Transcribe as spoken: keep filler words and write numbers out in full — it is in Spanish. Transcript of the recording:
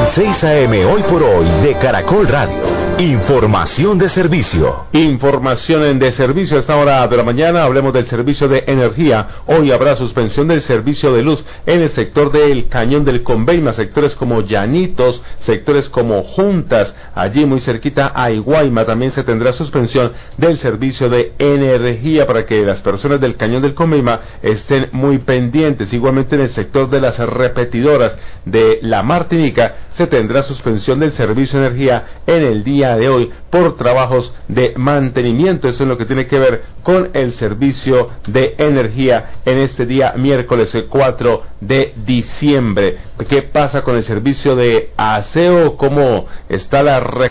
seis a eme Hoy por Hoy de Caracol Radio. Información de servicio. Información de servicio a esta hora de la mañana. Hablemos del servicio de energía. Hoy habrá suspensión del servicio de luz en el sector del Cañón del Conveima, sectores como Llanitos, sectores como Juntas, allí muy cerquita a Iguayma. También se tendrá suspensión del servicio de energía para que las personas del Cañón del Conveima estén muy pendientes. Igualmente en el sector de las repetidoras de La Martinica se tendrá suspensión del servicio de energía en el día de hoy por trabajos de mantenimiento. Eso es lo que tiene que ver con el servicio de energía en este día miércoles cuatro de diciembre. ¿Qué pasa con el servicio de aseo? ¿Cómo está la